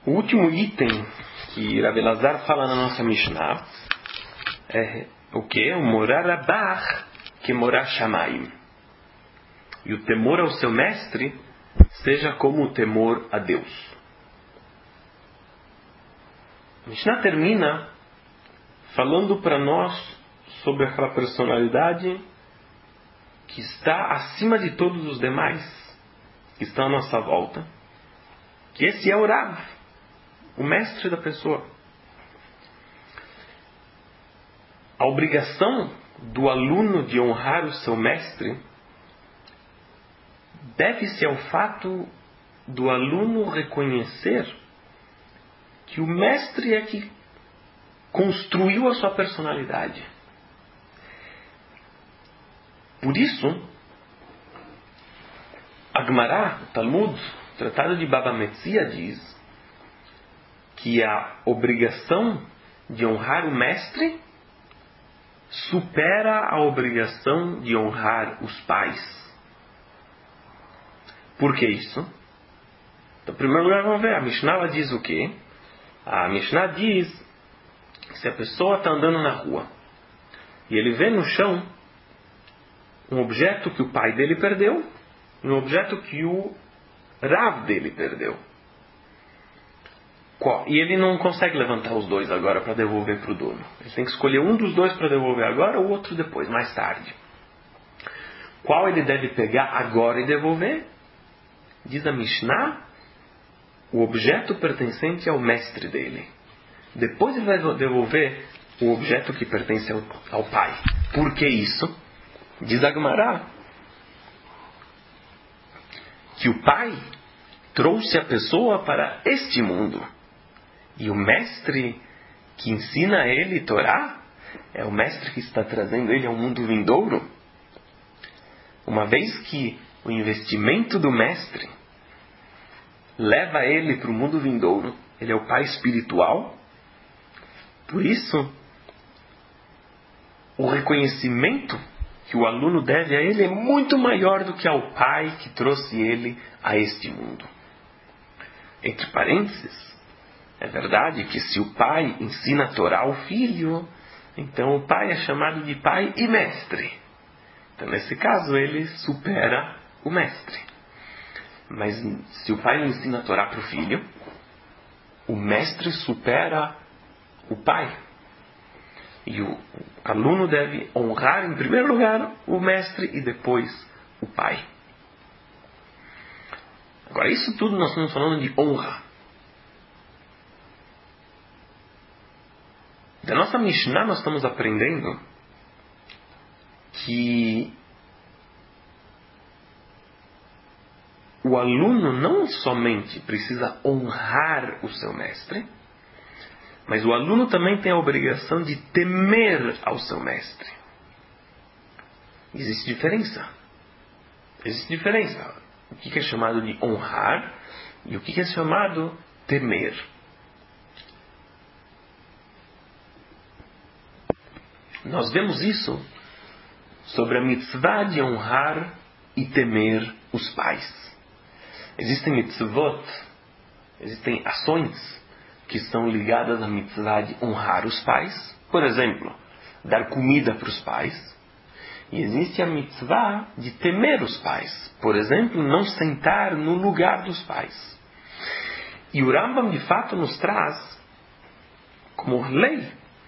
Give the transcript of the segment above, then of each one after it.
O último item que Rav Elazar fala na nossa Mishnah é o que? O morar abar que morar shamayim. E o temor ao seu mestre seja como o temor a Deus. A Mishnah termina falando para nós sobre aquela personalidade que está acima de todos os demais, que estão à nossa volta, que esse é o Rav, o mestre da pessoa. A obrigação do aluno de honrar o seu mestre deve-se ao fato do aluno reconhecer que o mestre é que construiu a sua personalidade. Por isso, a Gemara, o Talmud, o Tratado de Baba Metzia diz que a obrigação de honrar o mestre supera a obrigação de honrar os pais. Por que isso? Então, em primeiro lugar, vamos ver. A Mishnah diz o quê? A Mishnah diz que se a pessoa está andando na rua e ele vê no chão um objeto que o pai dele perdeu e um objeto que o Rav dele perdeu. E ele não consegue levantar os dois agora para devolver para o dono. Ele tem que escolher um dos dois para devolver agora ou outro depois, mais tarde. Qual ele deve pegar agora e devolver? Diz a Mishnah, o objeto pertencente ao mestre dele. Depois ele vai devolver o objeto que pertence ao pai. Por que isso? Diz a Gemara que o pai trouxe a pessoa para este mundo. E o mestre que ensina a ele Torá é o mestre que está trazendo ele ao mundo vindouro. Uma vez que o investimento do mestre leva ele para o mundo vindouro, ele é o pai espiritual. Por isso, o reconhecimento que o aluno deve a ele é muito maior do que ao pai que trouxe ele a este mundo. Entre parênteses, é verdade que se o pai ensina a Torá ao filho, então o pai é chamado de pai e mestre. Então, nesse caso, ele supera o mestre. Mas se o pai não ensina a Torá para o filho, o mestre supera o pai. E o aluno deve honrar, em primeiro lugar, o mestre e depois o pai. Agora, isso tudo nós estamos falando de honra. Da nossa Mishnah nós estamos aprendendo que o aluno não somente precisa honrar o seu mestre, mas o aluno também tem a obrigação de temer ao seu mestre. Existe diferença. Existe diferença. O que é chamado de honrar e o que é chamado temer. Nós vemos isso sobre a mitzvah de honrar e temer os pais. Existem mitzvot, existem ações que estão ligadas à mitzvah de honrar os pais. Por exemplo, dar comida para os pais. E existe a mitzvah de temer os pais. Por exemplo, não sentar no lugar dos pais. E o Rambam, de fato, nos traz como lei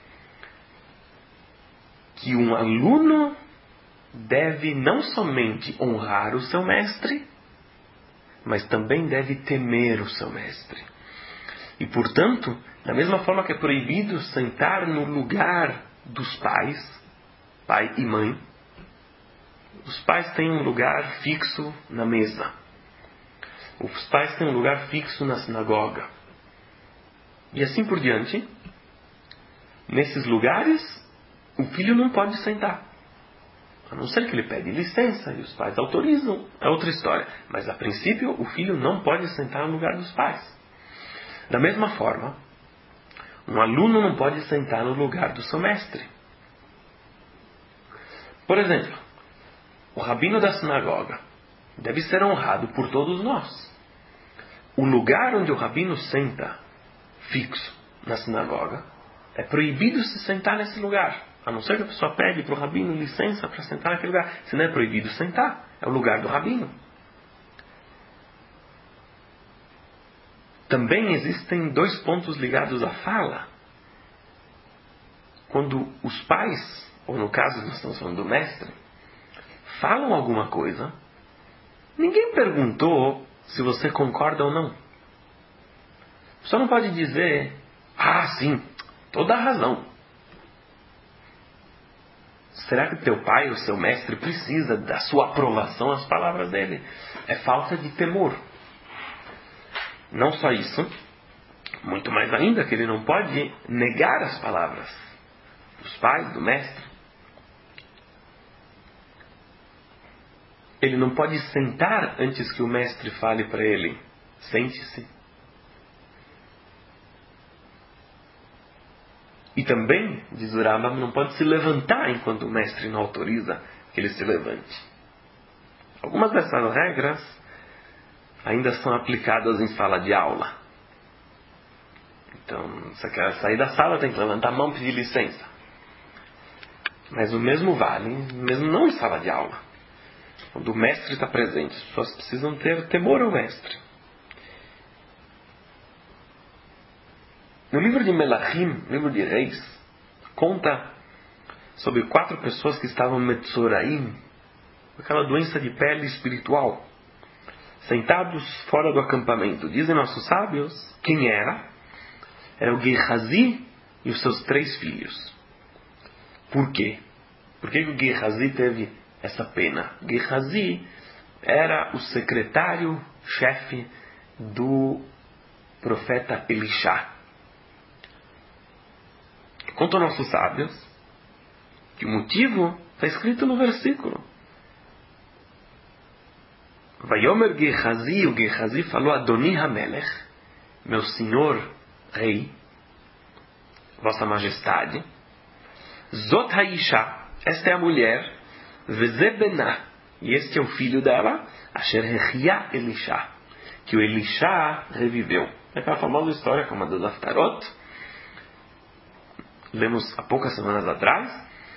que um aluno deve não somente honrar o seu mestre, mas também deve temer o seu mestre. E, portanto, da mesma forma que é proibido sentar no lugar dos pais, pai e mãe, os pais têm um lugar fixo na mesa. Os pais têm um lugar fixo na sinagoga. E assim por diante, nesses lugares, o filho não pode sentar. A não ser que ele pede licença e os pais autorizam. É outra história. Mas, a princípio, o filho não pode sentar no lugar dos pais. Da mesma forma, um aluno não pode sentar no lugar do seu mestre. Por exemplo, o rabino da sinagoga deve ser honrado por todos nós. O lugar onde o rabino senta fixo na sinagoga, é proibido se sentar nesse lugar. A não ser que a pessoa pede para o rabino licença para sentar naquele lugar. Se não é proibido sentar, é o lugar do rabino. Também existem 2 pontos ligados à fala. Quando os pais, ou no caso nós estamos falando do mestre, falam alguma coisa, ninguém perguntou se você concorda ou não. Você não pode dizer, sim, toda a razão. Será que teu pai, o seu mestre, precisa da sua aprovação às palavras dele? É falta de temor. Não só isso, muito mais ainda, que ele não pode negar as palavras dos pais, do mestre. Ele não pode sentar antes que o mestre fale para ele, sente-se. E também, diz o Rambam, não pode se levantar enquanto o mestre não autoriza que ele se levante. Algumas dessas regras ainda são aplicadas em sala de aula. Então, você quer sair da sala, tem que levantar a mão e pedir licença. Mas o mesmo vale, mesmo não em sala de aula. Quando o mestre está presente, as pessoas precisam ter temor ao mestre. No livro de Melachim, livro de Reis, conta sobre 4 pessoas que estavam metzoraim, aquela doença de pele espiritual, sentados fora do acampamento. Dizem nossos sábios quem era. Era o Gehazi e os seus 3 filhos. Por quê? Por que o Gehazi teve essa pena? Gehazi era o secretário-chefe do profeta Elisha. Contam nossos sábios que o motivo está escrito no versículo. Vayomer Gehazi, o Gehazi falou, Adoni Hamelech, meu senhor rei, vossa majestade, Zot Haisha, esta é a mulher, Veze Bená, e este é o filho dela, Asher Rechia Elisha, que o Elisha reviveu. É aquela famosa história como a do Haftarot, lemos há poucas semanas atrás,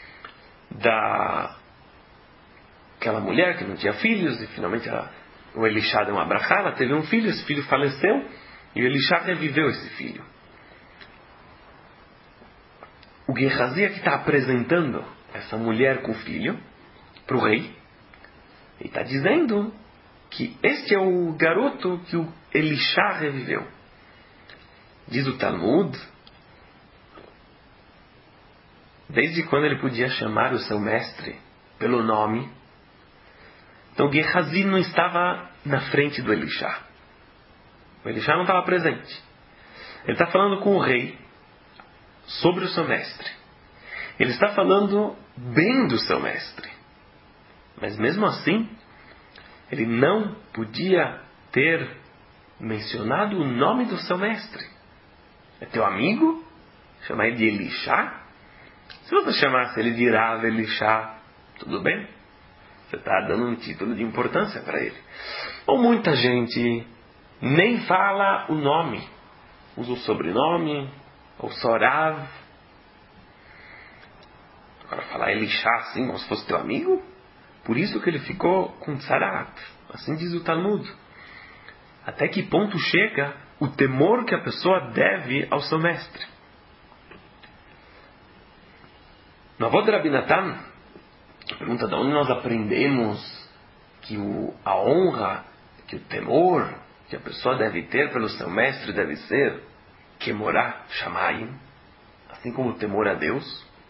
aquela mulher que não tinha filhos, e finalmente o Elisha deu uma brachá, ela teve um filho, esse filho faleceu, e o Elisha reviveu esse filho. O Gehazi que está apresentando essa mulher com o filho para o rei, e está dizendo que este é o garoto que o Elisha reviveu. Diz o Talmud, desde quando ele podia chamar o seu mestre pelo nome. Então Gehazi não estava na frente do Elisha. O Elisha não estava presente. Ele está falando com o rei sobre o seu mestre. Ele está falando bem do seu mestre. Mas mesmo assim, ele não podia ter mencionado o nome do seu mestre. É teu amigo? Chamar ele de Elisha? Se você chamasse ele de Rav Elisha, tudo bem? Você está dando um título de importância para ele. Ou muita gente nem fala o nome. Usa o sobrenome, ou só Rav. Agora falar Elisha assim, como se fosse teu amigo? Por isso que ele ficou com tzarat. Assim diz o Talmud. Até que ponto chega o temor que a pessoa deve ao seu mestre? No avô de Rabi Natan, pergunta de onde nós aprendemos que a honra, que o temor que a pessoa deve ter pelo seu mestre deve ser Kemorá Shamayim, assim como o temor a Deus.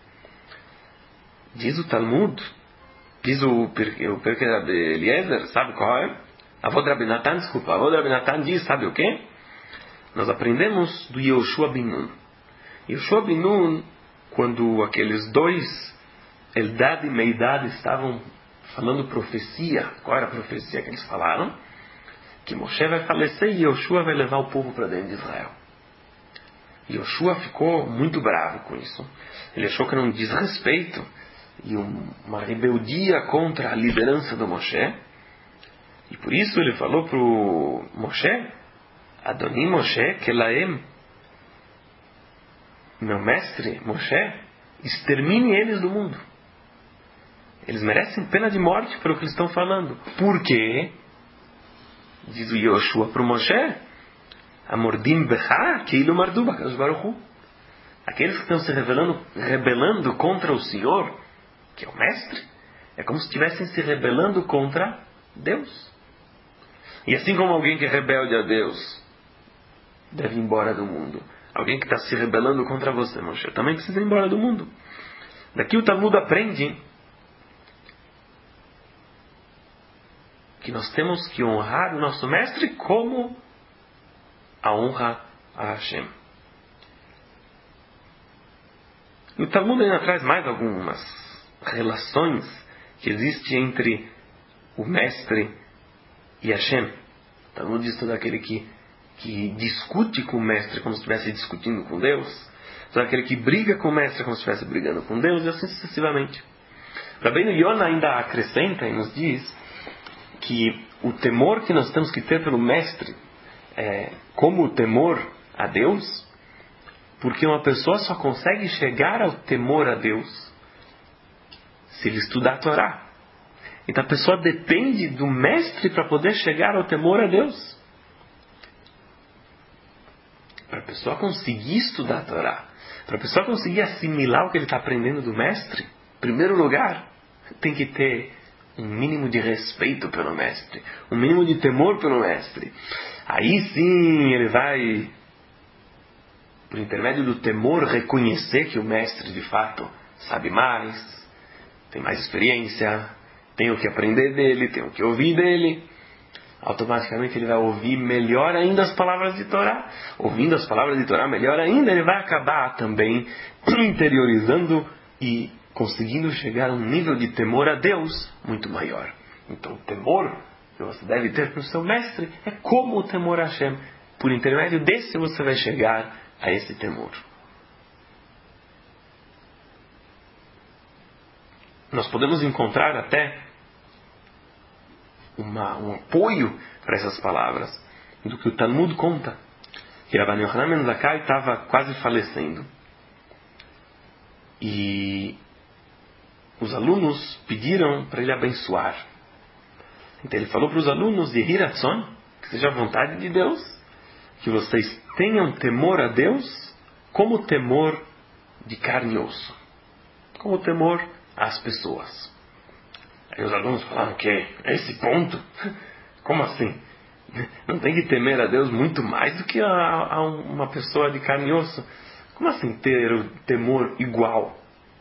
Diz o Talmud, diz o Pirkei Rabbi Eliezer, sabe qual é? Avô de Rabi Natan diz, sabe o quê? Nós aprendemos do Yehoshua ben Nun. Yehoshua ben Nun, quando aqueles 2, Eldad e Meidad, estavam falando profecia, qual era a profecia que eles falaram? Que Moshe vai falecer e Yehoshua vai levar o povo para dentro de Israel. Yehoshua ficou muito bravo com isso. Ele achou que era um desrespeito e uma rebeldia contra a liderança do Moshe. E por isso ele falou para o Moshe, Adoni Moshe Kelaem, meu mestre, Moshe, extermine eles do mundo. Eles merecem pena de morte pelo que eles estão falando. Por quê? Diz o Yoshua para o Moshe, Amordim becha keilu mardu bakadosh baruch hu. Aqueles que estão se rebelando contra o Senhor, que é o mestre, é como se estivessem se rebelando contra Deus. E assim como alguém que é rebelde a Deus deve ir embora do mundo, alguém que está se rebelando contra você, Moshe, também precisa ir embora do mundo. Daqui o Talmud aprende que nós temos que honrar o nosso mestre como a honra a Hashem. E o Talmud ainda traz mais algumas relações que existem entre o mestre e Hashem. O Talmud diz todo aquele que discute com o mestre como se estivesse discutindo com Deus, todo aquele que briga com o mestre como se estivesse brigando com Deus, e assim sucessivamente. Rabbeinu Yonah ainda acrescenta e nos diz que o temor que nós temos que ter pelo mestre é como o temor a Deus, porque uma pessoa só consegue chegar ao temor a Deus se ele estudar a Torá. Então a pessoa depende do mestre para poder chegar ao temor a Deus. Para a pessoa conseguir estudar a Torá, para a pessoa conseguir assimilar o que ele está aprendendo do mestre, em primeiro lugar, tem que ter um mínimo de respeito pelo mestre, um mínimo de temor pelo mestre. Aí sim ele vai, por intermédio do temor, reconhecer que o mestre de fato sabe mais, tem mais experiência, tem o que aprender dele, tem o que ouvir dele. Automaticamente ele vai ouvir melhor ainda as palavras de Torá. Ouvindo as palavras de Torá melhor ainda, ele vai acabar também interiorizando e conseguindo chegar a um nível de temor a Deus muito maior. Então o temor que você deve ter para o seu mestre é como o temor a Hashem. Por intermédio desse você vai chegar a esse temor. Nós podemos encontrar até um apoio para essas palavras do que o Talmud conta, que Rabbi Yochanan ben Zakkai estava quase falecendo e os alunos pediram para ele abençoar. Então ele falou para os alunos de Hiratzon, que seja a vontade de Deus, que vocês tenham temor a Deus como temor de carne e osso, como temor às pessoas. Aí os alunos falaram que é esse ponto? Como assim? Não tem que temer a Deus muito mais do que a uma pessoa de carne e osso? Como assim ter o temor igual?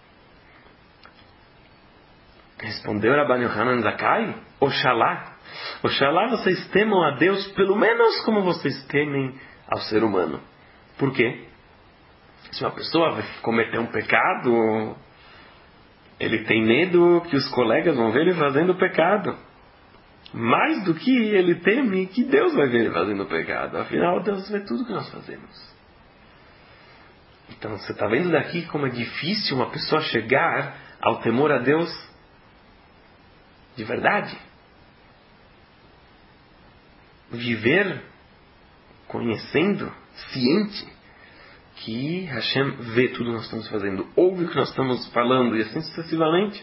Respondeu Rabbi Yochanan Zakkai, Oxalá vocês temam a Deus pelo menos como vocês temem ao ser humano. Por quê? Se uma pessoa vai cometer um pecado, ele tem medo que os colegas vão ver ele fazendo pecado. Mais do que ele teme que Deus vai ver ele fazendo pecado. Afinal, Deus vê tudo que nós fazemos. Então, você está vendo daqui como é difícil uma pessoa chegar ao temor a Deus de verdade. Viver conhecendo, ciente que Hashem vê tudo que nós estamos fazendo, ouve o que nós estamos falando e assim sucessivamente.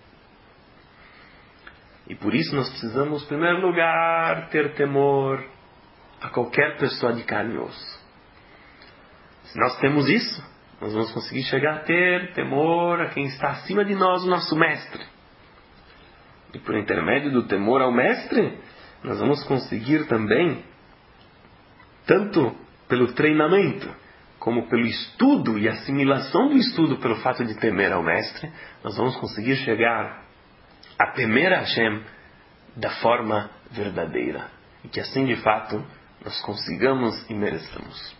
E por isso nós precisamos, em primeiro lugar, ter temor a qualquer pessoa de carne e osso. Se nós temos isso, nós vamos conseguir chegar a ter temor a quem está acima de nós, o nosso mestre. E por intermédio do temor ao mestre, nós vamos conseguir também, tanto pelo treinamento, como pelo estudo e assimilação do estudo pelo fato de temer ao mestre, nós vamos conseguir chegar a temer a Hashem da forma verdadeira. E que assim de fato nós consigamos e mereçamos.